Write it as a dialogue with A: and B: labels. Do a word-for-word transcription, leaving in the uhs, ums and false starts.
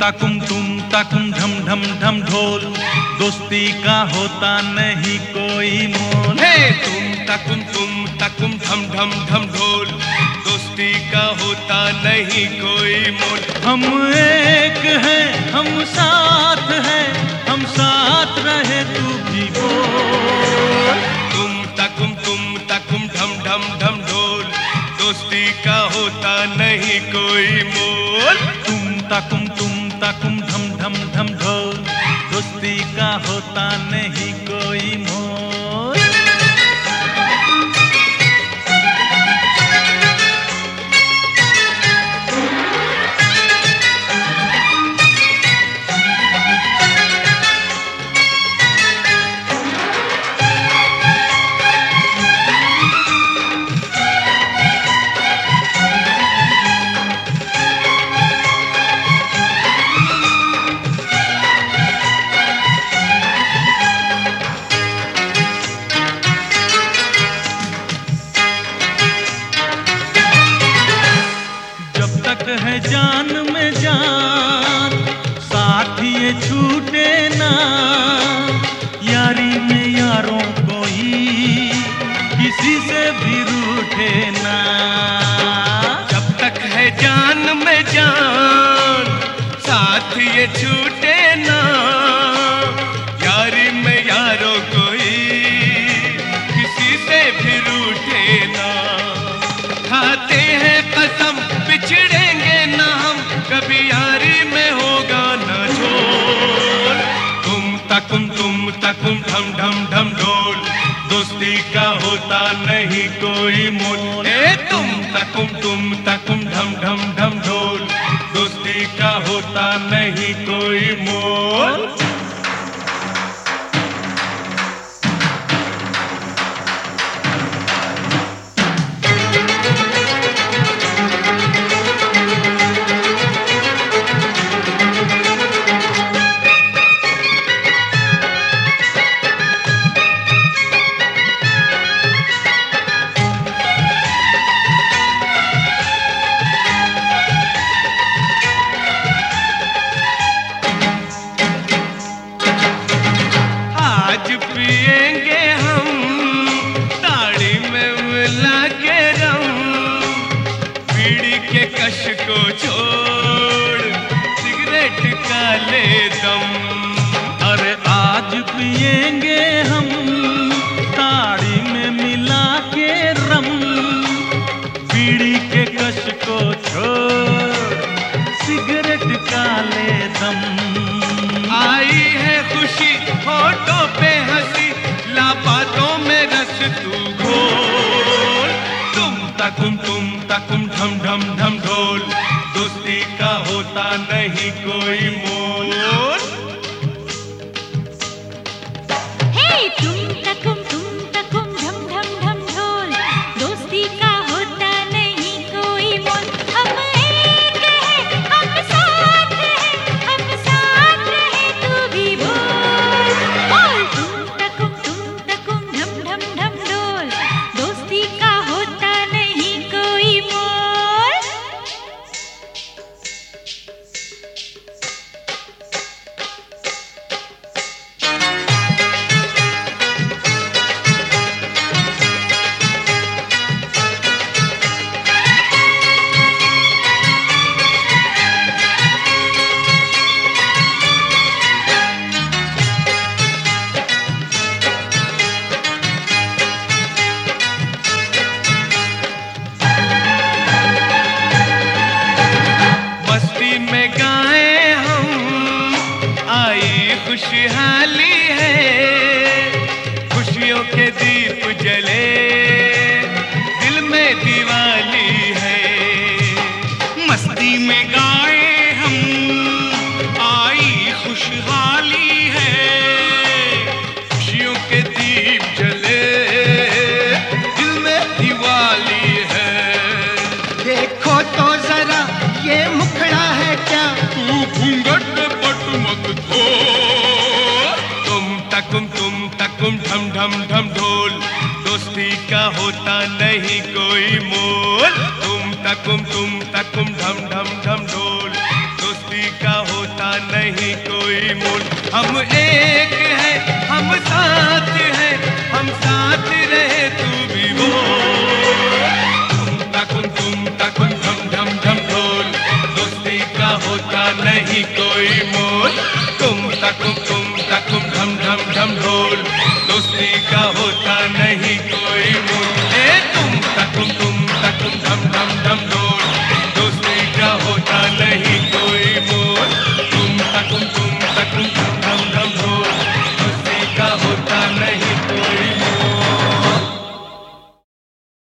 A: ताकुम तुम ताकुम ढम ढम ढम ढोल, दोस्ती का होता नहीं कोई मोल।
B: हे तुम ताकुम तुम ताकुम ढम ढम ढम ढोल, दोस्ती का होता नहीं कोई मोल।
A: हम एक हैं, हम साथ हैं, हम साथ रहे तू भी बोल।
B: तुम ताकुम तुम ताकुम ढम ढम ढम ढोल, दोस्ती का होता नहीं कोई मोल।
A: तुम ताकुम तुम ताकुम ढम ढम ढम ढोल, दोस्ती का होता नहीं कोई मोल। है जान में जान, साथ ये छूटे ना, यारी में यारों कोई किसी से भी रूठे ना।
B: जब तक है जान में जान, साथ ये छूटे ना, यारी में यारों कोई किसी से भी रूठे ना। खाते हैं कसम बिछड़ेंगे ना हम, कभी यारी में होगा ना झोल। तुम ताकुम तुम ताकुम ढम ढम ढम ढोल, दोस्ती का होता नहीं कोई मोल। ए तुम ताकुम तुम ताकुम ढम ढम ढम ढोल, दोस्ती का होता नहीं कोई मोल। पिएंगे हम ताड़ी में मिला के रम, बीड़ी के कश को छोड़ सिगरेट का ले दम।
A: अरे आज पिएंगे हम ताड़ी में मिला के रम, बीड़ी के कश को छोड़ सिगरेट का ले दम।
B: आई है खुशी होठों पे हंसी, लाबातों में रस तू घोल। तुम ताकुम तुम ताकुम ढम ढम ढम ढोल, दोस्ती का होता नहीं कोई मोल।
C: हे तुम ताकुम तुम ताकुम ढम ढम ढम ढोल, दोस्ती का होता नहीं कोई मोल। हम एक हैं, हम साथ हैं, हम साथ रहे तू भी बोल। बोल तुम ताकुम तुम ताकुम ढम ढम ढम ढोल, दोस्ती का होता नहीं कोई मोल।
B: मस्ती में गाए हम, आई खुशहाली है, खुशियों के दीप जले, दिल में दिवाली है।
D: मस्ती में गाए हम, आई खुशहाली है,
B: खुशियों के दीप जले, दिल में दिवाली है।
E: देखो तो जरा ये मुखड़ा है क्या,
D: तू घूंघट पट मत धो।
B: तुम ताकुम तुम ताकुम ढम ढम ढम ढोल, दोस्ती का होता नहीं कोई मोल। तुम ताकुम तुम ताकुम ढम ढम ढम ढोल, दोस्ती का होता हम एक हैं, हम साथ हैं, हम साथ रहे तू भी बोल। तुम तकुम तुम तकुम धम धम धम ढोल, दोस्ती का होता नहीं कोई मोल। तुम तकुम तुम तकुम धम धम धम ढोल, दोस्ती का होता नहीं कोई मोल।